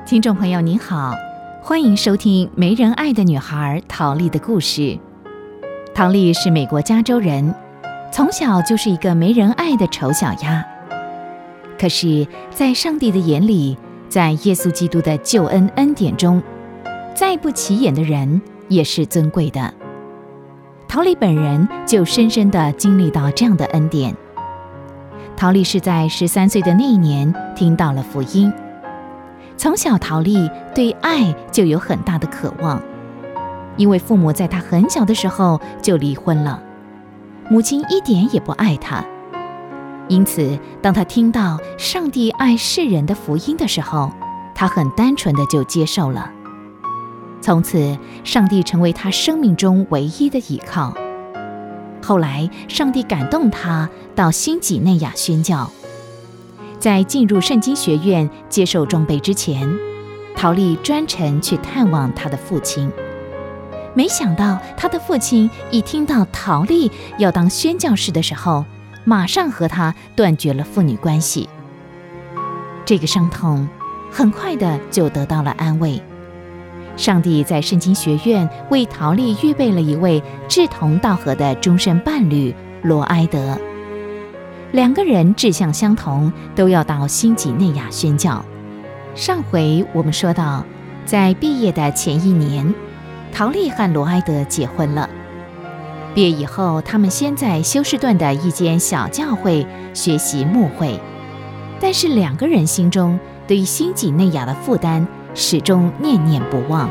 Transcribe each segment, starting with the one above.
听众朋友您好，欢迎收听没人爱的女孩陶丽的故事。陶丽是美国加州人，从小就是一个没人爱的丑小鸭。可是在上帝的眼里，在耶稣基督的救恩恩典中，再不起眼的人也是尊贵的。陶丽本人就深深地经历到这样的恩典。陶丽是在13岁的那一年听到了福音。从小陶丽对爱就有很大的渴望，因为父母在她很小的时候就离婚了，母亲一点也不爱她。因此当她听到上帝爱世人的福音的时候，她很单纯的就接受了。从此上帝成为她生命中唯一的依靠。后来上帝感动她到新几内亚宣教。在进入圣经学院接受装备之前，陶丽专程去探望她的父亲。没想到她的父亲一听到陶丽要当宣教士的时候，马上和她断绝了父女关系。这个伤痛很快的就得到了安慰。上帝在圣经学院为陶丽预备了一位志同道合的终身伴侣罗埃德。两个人志向相同，都要到新几内亚宣教。上回我们说到，在毕业的前一年，陶丽和罗埃德结婚了。毕业以后，他们先在休斯顿的一间小教会学习牧会，但是两个人心中对于新几内亚的负担始终念念不忘。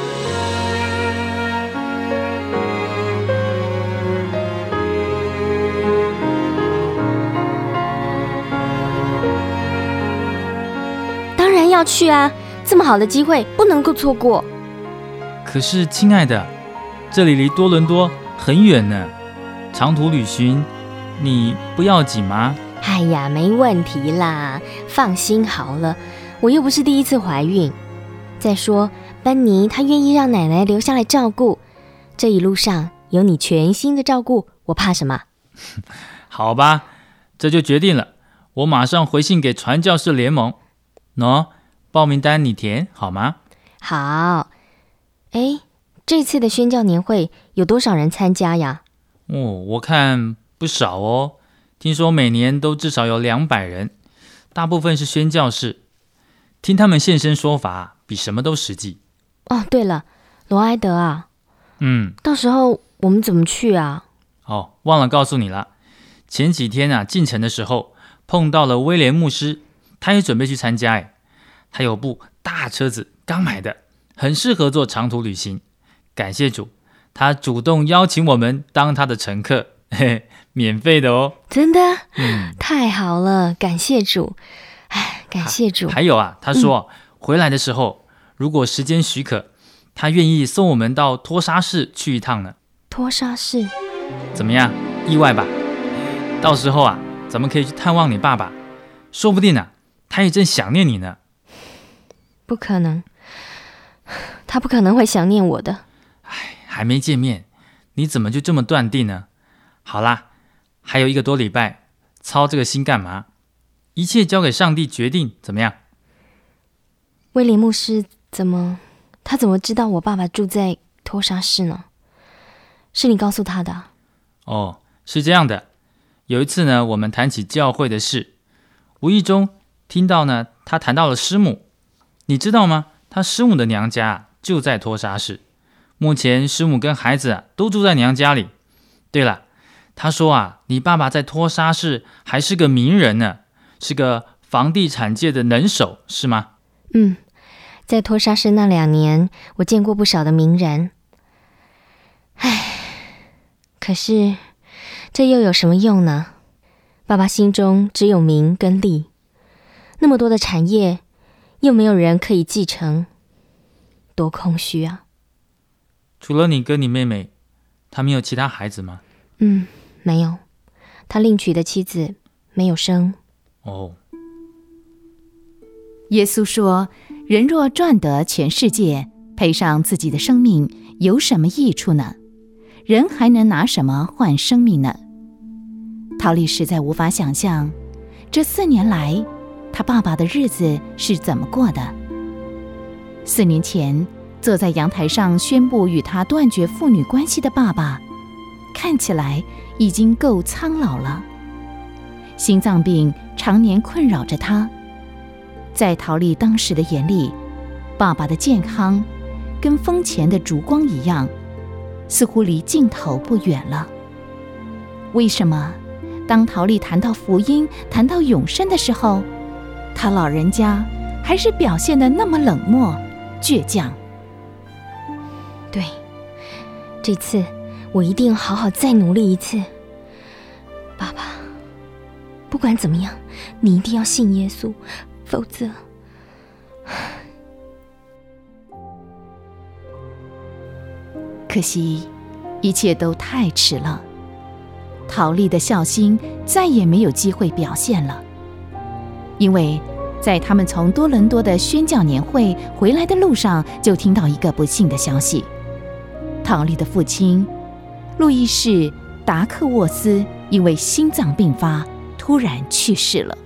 要去啊，这么好的机会不能够错过。 可是亲爱的，这里离多伦多很远呢，长途旅行你不要紧吗？ 哎呀，没问题啦，放心好了，我又不是第一次怀孕。再说班尼他愿意让奶奶留下来照顾，这一路上有你全心的照顾，我怕什么？ 好吧，这就决定了，我马上回信给传教士联盟。喏，报名单你填好吗？ 好。这次的宣教年会有多少人参加呀？ 我看不少哦，听说每年都至少有200人，大部分是宣教士，听他们现身说法比什么都实际。 哦，对了，罗埃德啊，到时候我们怎么去啊？ 忘了告诉你了，前几天进城的时候碰到了威廉牧师，他也准备去参加。他有部大车子刚买的，很适合做长途旅行。感谢主，他主动邀请我们当他的乘客，免费的哦。 真的？太好了，感谢主。感谢主。 还有他说回来的时候，如果时间许可，他愿意送我们到托沙市去一趟呢。 托沙市？ 怎么样？意外吧？到时候咱们可以去探望你爸爸，说不定他也正想念你呢。 不可能，他不可能会想念我的。 还没见面，你怎么就这么断定呢？好啦，还有1个多礼拜，操这个心干嘛？一切交给上帝决定，怎么样？ 威廉牧师他怎么知道我爸爸住在托沙市呢？是你告诉他的？ 是这样的，有一次呢，我们谈起教会的事，无意中听到呢，他谈到了师母。你知道吗？他师母的娘家就在托沙市，目前师母跟孩子都住在娘家里。对了，他说你爸爸在托沙市还是个名人呢，是个房地产界的能手，是吗？ 在托沙市那2年，我见过不少的名人。可是这又有什么用呢？爸爸心中只有名跟利，那么多的产业，又没有人可以继承，多空虚啊！ 除了你跟你妹妹，他没有其他孩子吗？ 没有，他另娶的妻子没有生。 耶稣说，人若赚得全世界，赔上自己的生命，有什么益处呢？人还能拿什么换生命呢？陶丽实在无法想象，这4年来他爸爸的日子是怎么过的。 4年前坐在阳台上宣布与他断绝父女关系的爸爸，看起来已经够苍老了。心脏病常年困扰着他，在陶丽当时的眼里，爸爸的健康跟风前的烛光一样，似乎离尽头不远了。为什么当陶丽谈到福音、谈到永生的时候，他老人家还是表现得那么冷漠、倔强？ 对，这次我一定要好好再努力一次。爸爸，不管怎么样，你一定要信耶稣，否则…… 可惜，一切都太迟了。陶丽的孝心再也没有机会表现了，因为在他们从多伦多的宣教年会回来的路上，就听到一个不幸的消息：陶丽的父亲路易士·达克沃斯因为心脏病发突然去世了。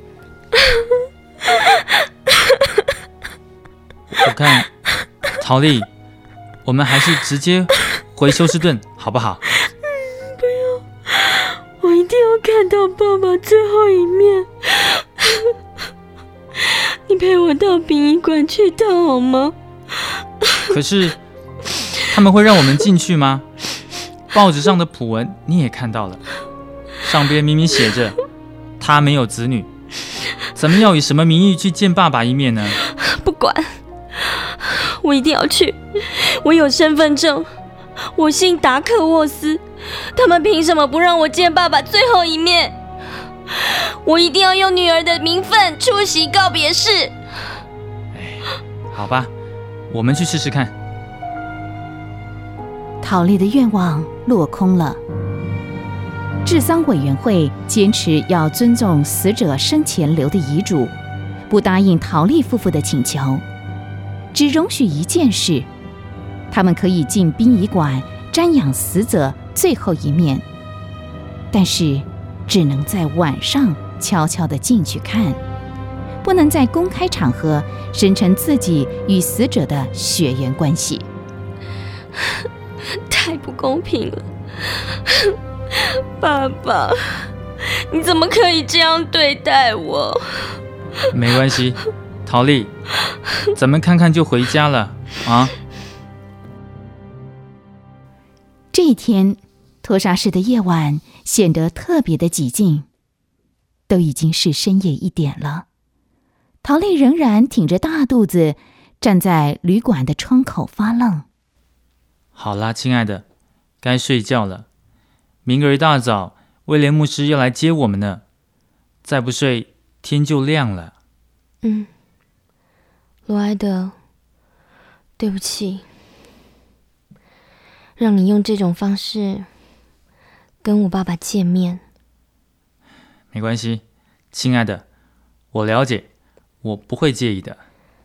我看，陶丽，我们还是直接回休斯顿好不好？ 不要，我一定要看到爸爸最后一面。你陪我到殡仪馆去趟好吗？ 可是他们会让我们进去吗？报纸上的讣文你也看到了，上边明明写着他没有子女，怎么要以什么名义去见爸爸一面呢？ 不管，我一定要去。我有身份证，我姓达克沃斯，他们凭什么不让我见爸爸最后一面？我一定要用女儿的名分出席告别式。 好吧，我们去试试看。 陶丽的愿望落空了。治丧委员会坚持要尊重死者生前留的遗嘱，不答应陶丽夫妇的请求，只容许一件事：他们可以进殡仪馆瞻仰死者最后一面，但是只能在晚上悄悄地进去看，不能在公开场合声称自己与死者的血缘关系。 太不公平了，爸爸，你怎么可以这样对待我？ 没关系，陶丽，咱们看看就回家了啊。 这一天，托沙市的夜晚显得特别的寂静，都已经是深夜1点了。陶丽仍然挺着大肚子站在旅馆的窗口发愣。 好啦，亲爱的，该睡觉了。明儿一大早，威廉牧师要来接我们呢。再不睡，天就亮了。 罗埃德，对不起，让你用这种方式跟我爸爸见面。 没关系，亲爱的，我了解，我不会介意的。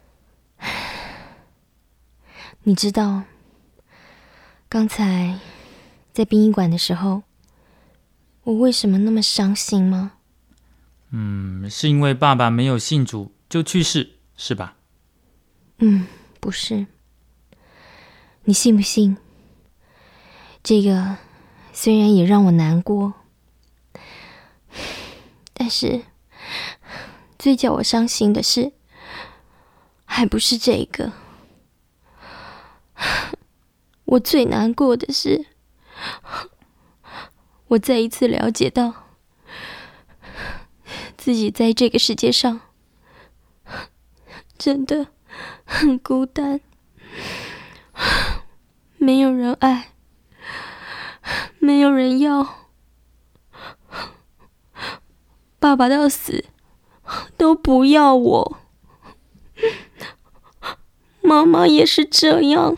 你知道，刚才在殡仪馆的时候，我为什么那么伤心吗？ 是因为爸爸没有信主就去世，是吧？ 不是。你信不信？这个虽然也让我难过，但是最叫我伤心的是，还不是这个。我最难过的是，我再一次了解到自己在这个世界上真的很孤单，没有人爱，没有人要，爸爸到死都不要我，妈妈也是这样，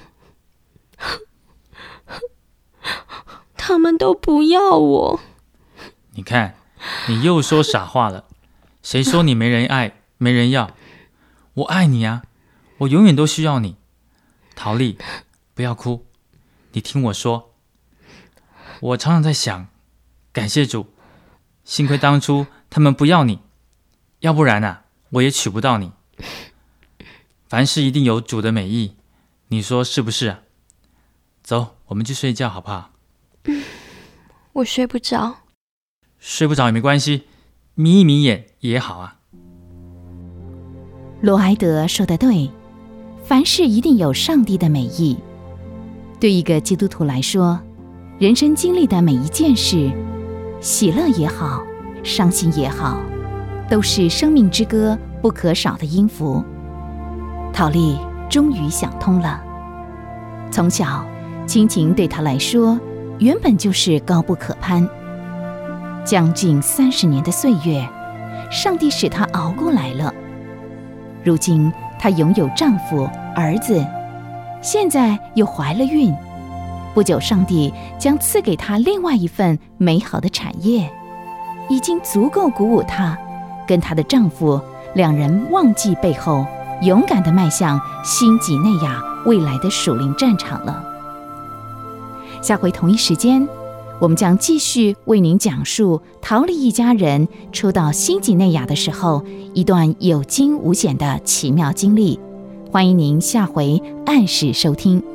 他们都不要我。 你看，你又说傻话了。谁说你没人爱，没人要？我爱你啊，我永远都需要你。陶丽，不要哭，你听我说。我常常在想，感谢主，幸亏当初他们不要你，要不然我也娶不到你。 凡事一定有主的美意，你说是不是啊？走，我们去睡觉好不好？ 我睡不着。 睡不着也没关系，眯一眯眼也好啊。 罗埃德说得对，凡事一定有上帝的美意。对一个基督徒来说，人生经历的每一件事，喜乐也好，伤心也好，都是生命之歌不可少的音符。陶丽终于想通了，从小亲情对她来说原本就是高不可攀，将近30年的岁月，上帝使她熬过来了。如今她拥有丈夫、儿子，现在又怀了孕，不久上帝将赐给她另外一份美好的产业，已经足够鼓舞她跟她的丈夫两人忘记背后，勇敢地迈向新几内亚未来的属灵战场了。下回同一时间，我们将继续为您讲述陶丽一家人初到新几内亚的时候一段有惊无险的奇妙经历。欢迎您下回按时收听。